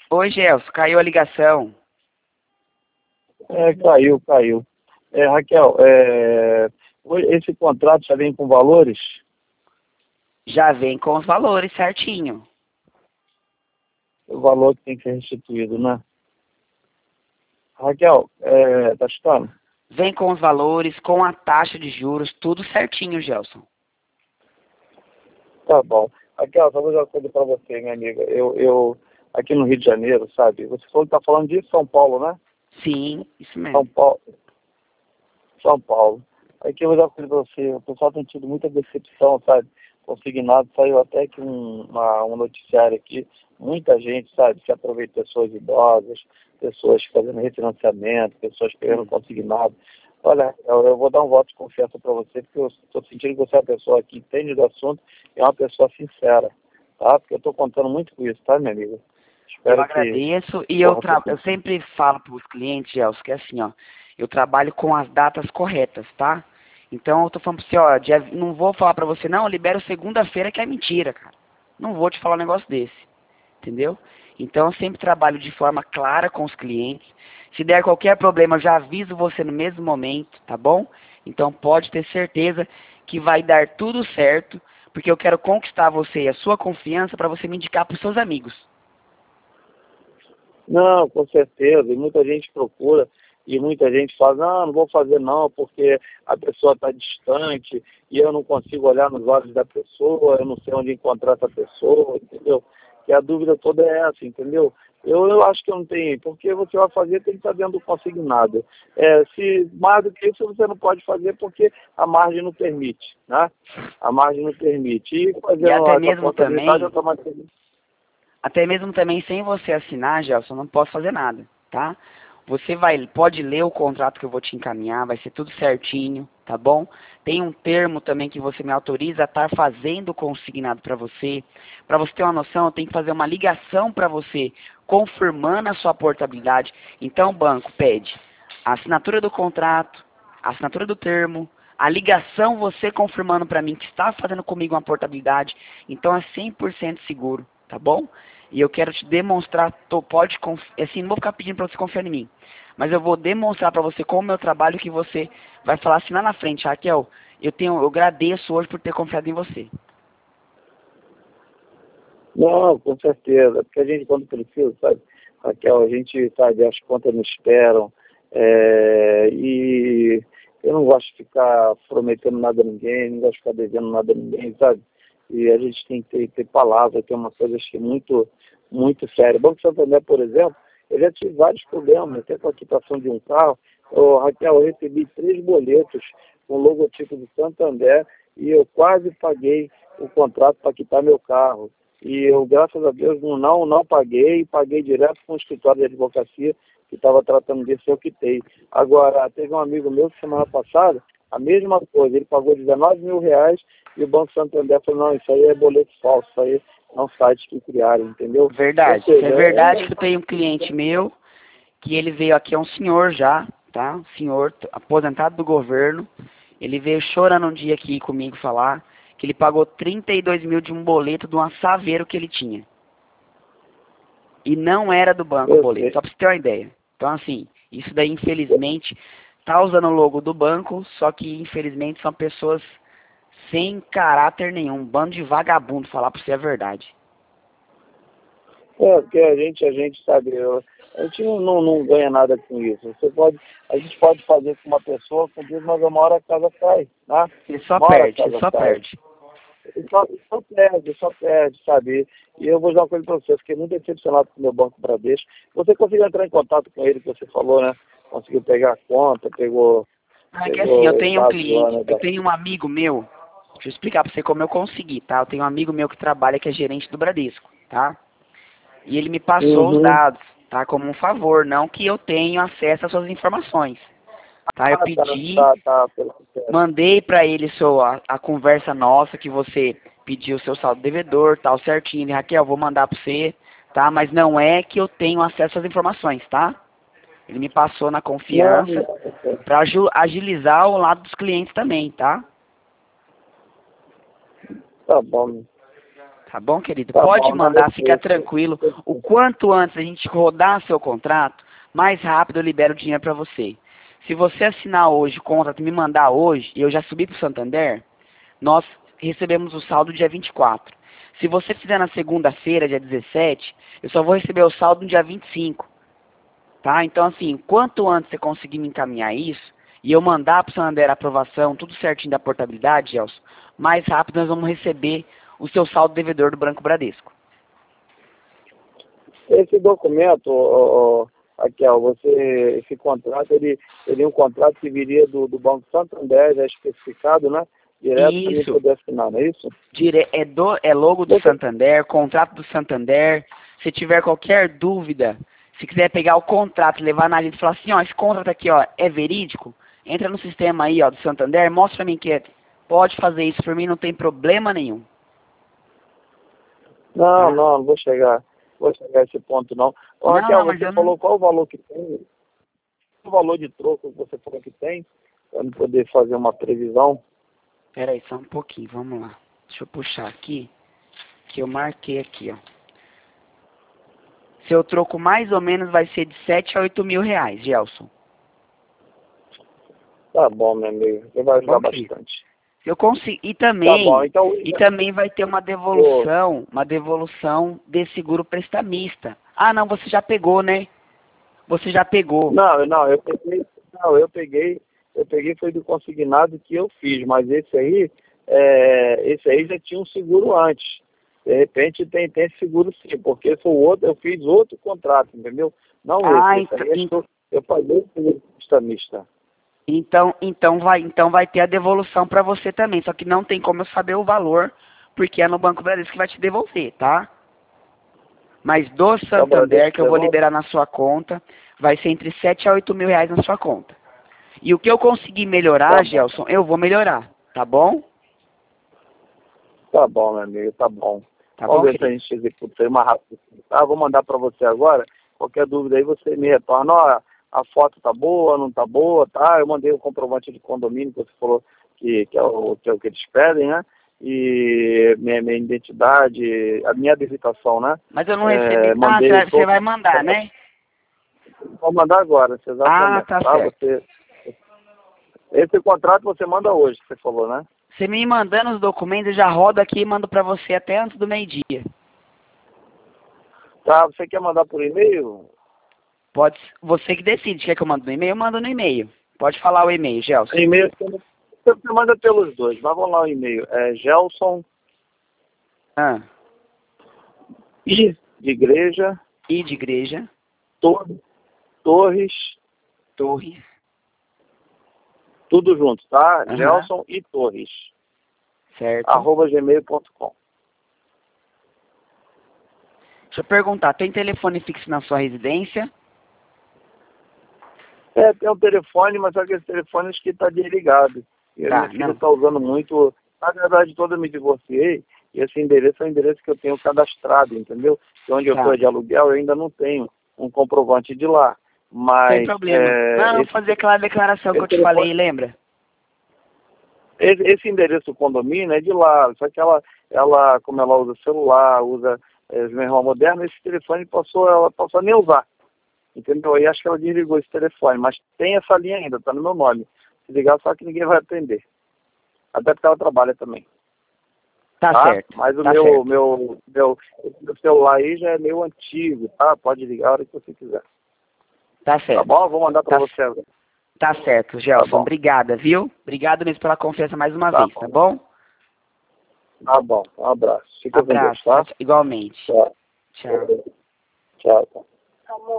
Oi, Gelson, caiu a ligação. Caiu. Raquel, esse contrato já vem com valores? Já vem com os valores certinho. O valor que tem que ser restituído, né? Raquel, tá escutando? Vem com os valores, com a taxa de juros, tudo certinho, Gelson. Tá bom. Raquel, só vou dizer uma coisa pra você, minha amiga. Eu aqui no Rio de Janeiro, sabe? Você falou que tá falando de São Paulo, né? Sim, isso São mesmo. Paulo. São Paulo. Aqui eu vou dar uma coisa pra você. O pessoal tem tido muita decepção, sabe? Consignado, saiu até que um noticiário aqui, muita gente, sabe, se aproveita, pessoas idosas, pessoas fazendo refinanciamento, pessoas pegando consignado. Olha, eu vou dar um voto de confiança para você, porque eu estou sentindo que você é uma pessoa que entende do assunto e é uma pessoa sincera, tá? Porque eu estou contando muito com isso, tá, minha amiga? Eu Espero que, agradeço e porra, eu sempre falo para os clientes, Gelson, que é assim, ó, eu trabalho com as datas corretas, tá? Então eu tô falando pra você, ó, não vou falar pra você, não, eu libero segunda-feira que é mentira, cara. Não vou te falar um negócio desse, entendeu? Então eu sempre trabalho de forma clara com os clientes. Se der qualquer problema, eu já aviso você no mesmo momento, tá bom? Então pode ter certeza que vai dar tudo certo, porque eu quero conquistar você e a sua confiança para você me indicar para os seus amigos. Não, com certeza. E muita gente procura e muita gente fala, não vou fazer não, porque a pessoa está distante e eu não consigo olhar nos olhos da pessoa, eu não sei onde encontrar essa pessoa, entendeu? Que a dúvida toda é essa, entendeu? Eu acho que eu não tenho, porque você vai fazer tem que estar dentro do consignado. Se mais do que isso você não pode fazer porque a margem não permite, né? A margem não permite. E E fazendo até essa mesmo contabilidade também automaticamente. Até mesmo também sem você assinar, Gelson, eu não posso fazer nada, tá? Pode ler o contrato que eu vou te encaminhar, vai ser tudo certinho, tá bom? Tem um termo também que você me autoriza a estar fazendo consignado para você. Para você ter uma noção, eu tenho que fazer uma ligação para você, confirmando a sua portabilidade. Então o banco pede a assinatura do contrato, a assinatura do termo, a ligação você confirmando para mim que está fazendo comigo uma portabilidade. Então é 100% seguro, tá bom? E eu quero te demonstrar, assim, não vou ficar pedindo para você confiar em mim, mas eu vou demonstrar para você com o meu trabalho que você vai falar assim lá na frente, Raquel, eu agradeço hoje por ter confiado em você. Não, com certeza, porque a gente quando precisa, sabe, Raquel, a gente, sabe, as contas não esperam, e eu não gosto de ficar prometendo nada a ninguém, não gosto de ficar devendo nada a ninguém, sabe? E a gente tem que ter palavra, que é uma coisa acho que muito séria. O Banco Santander, por exemplo, eu já tive vários problemas, até com a quitação de um carro. Raquel, eu recebi 3 boletos com o logotipo do Santander e eu quase paguei o contrato para quitar meu carro. E eu, graças a Deus, não paguei direto com o escritório de advocacia que estava tratando disso, eu quitei. Agora, teve um amigo meu que semana passada, a mesma coisa, ele pagou R$ 19.000 e o Banco Santander falou, não, isso aí é boleto falso, isso aí é um site que criaram, entendeu? Ou Verdade. Isso é seja, verdade que eu tenho um cliente meu que ele veio aqui, é um senhor já, tá? Um senhor aposentado do governo. Ele veio chorando um dia aqui comigo falar que ele pagou 32 mil de um boleto de uma Saveiro que ele tinha. E não era do banco o eu boleto, sei. só para você ter uma ideia. Então, assim, isso daí, infelizmente, tá usando o logo do banco, só que, infelizmente, são pessoas sem caráter nenhum, um bando de vagabundo, falar para você a verdade. Porque a gente sabe, a gente não ganha nada com isso. A gente pode fazer com uma pessoa com Deus, mas uma hora a casa cai, né? Uma hora a Ele casa só cai. perde. Só perde, sabe? E eu vou dizer uma coisa para você, eu fiquei muito decepcionado com o meu Banco Bradesco. Você conseguiu entrar em contato com ele, que você falou, né? Conseguiu pegar a conta, Ah, é que assim, eu pegou os tenho um dados lá, cliente, né? eu tenho um amigo meu, deixa eu explicar pra você como eu consegui, tá? Eu tenho um amigo meu que trabalha, que é gerente do Bradesco, tá? E ele me passou os Uhum. dados, tá? Como um favor, não que eu tenha acesso às suas informações, tá? Eu Ah, pedi, pelo sincero. mandei pra ele a conversa nossa, que você pediu o seu saldo devedor, tal, certinho. Ele, Raquel, vou mandar pra você, tá? Mas não é que eu tenho acesso às informações, tá? Ele me passou na Não, confiança não, para agilizar o lado dos clientes também, tá? tá bom. Tá Tá bom, querido? Tá Pode bom, mandar, fica eu- tranquilo. O quanto antes a gente rodar seu contrato, mais rápido eu libero o dinheiro para você. Se você assinar hoje o contrato e me mandar hoje, e eu já subi para o Santander, nós recebemos o saldo dia 24. Se você fizer na segunda-feira, dia 17, eu só vou receber o saldo no dia 25. Tá? Então, assim, quanto antes você conseguir me encaminhar isso, e eu mandar para o Santander a aprovação, tudo certinho da portabilidade, Gelson, mais rápido nós vamos receber o seu saldo devedor do Banco Bradesco. Esse documento, Raquel, esse contrato, ele é um contrato que viria do Banco Santander, já especificado, né? Direto para mim Isso. poder assinar, não é isso? É logo do Santander, contrato do Santander. Se tiver qualquer dúvida, se quiser pegar o contrato, levar na agência e falar assim, ó, esse contrato aqui, ó, é verídico, entra no sistema aí, ó, do Santander, mostra pra mim que pode fazer isso por mim, não tem problema nenhum. Não, Tá? não vou chegar a esse ponto, não. Ô, Raquel, Mas você eu falou não... qual o valor que tem, o valor de troco que você falou que tem, para não poder fazer uma previsão. Pera aí, só um pouquinho, vamos lá. Deixa eu puxar aqui, que eu marquei aqui, ó. Seu troco mais ou menos vai ser de 7 a 8 mil reais, Gelson. Tá bom, meu amigo, você vai ajudar Bom, querido. bastante. Eu consigo. Tá bom, então... E também vai ter uma devolução de seguro prestamista. Ah, não, você já pegou, né? Você já pegou. Não, eu peguei foi do consignado que eu fiz, mas esse aí já tinha um seguro antes. De repente tem seguro sim, porque foi o outro, eu fiz outro contrato, entendeu? Não esse aí acho que eu paguei o seguro prestamista. Então vai ter a devolução para você também, só que não tem como eu saber o valor, porque é no Banco Bradesco que vai te devolver, tá? Mas do Santander, que eu vou liberar na sua conta, vai ser entre 7 a 8 mil reais na sua conta. E o que eu conseguir melhorar, Gelson, eu vou melhorar, tá bom? Tá bom, meu amigo, tá bom. Tá Vamos bom, ver se a gente executa isso aí mais rápido. Tá, vou mandar para você agora. Qualquer dúvida aí você me retorna. Ó, a foto tá boa, não tá boa, tá? Eu mandei o comprovante de condomínio que você falou que é o que eles pedem, né? E minha identidade, a minha habilitação, né? Mas eu não recebi. Você vai mandar, né? Vou mandar agora, exatamente. Tá certo. Esse contrato você manda hoje, que você falou, né? Você me mandando os documentos, eu já rodo aqui e mando pra você até antes do meio-dia. Tá, você quer mandar por e-mail? Pode, você que decide. Quer que eu mando no e-mail? Eu mando no e-mail. Pode falar o e-mail, Gelson. E-mail, você manda pelos dois, mas vamos lá o e-mail. É Gelson I de igreja. I de igreja. Torres. Tudo junto, tá? Gelson e Torres. Certo. @gmail.com. Deixa eu perguntar, tem telefone fixo na sua residência? Tem um telefone, mas só que esse telefone acho que está desligado. E a minha filha está usando muito. Na verdade, toda eu me divorciei, e esse endereço é o endereço que eu tenho cadastrado, entendeu? Que onde eu estou de aluguel, eu ainda não tenho um comprovante de lá. Mas, sem problema. Não, fazer aquela declaração que eu te falei, lembra? Esse endereço do condomínio é de lá, só que ela como ela usa celular, usa os irmãos modernos, esse telefone ela passou a nem usar. Entendeu? Aí acho que ela desligou esse telefone, mas tem essa linha ainda, tá no meu nome. Se ligar, só que ninguém vai atender. Até porque ela trabalha também. Tá certo. Mas o tá meu celular aí já é meio antigo, tá? Pode ligar a hora que você quiser. Tá certo. Tá bom? Vou mandar pra você agora. Tá certo, Gelson. Obrigada, viu? Obrigado mesmo pela confiança mais uma vez, tá bom? Tá bom. Um abraço. Fica com Deus, tá? Igualmente. Tchau. Tchau. Tchau.